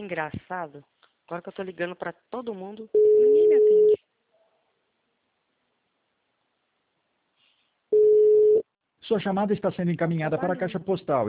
engraçado. Agora que eu tô ligando pra todo mundo, ninguém me atende. Sua chamada está sendo encaminhada para a caixa postal.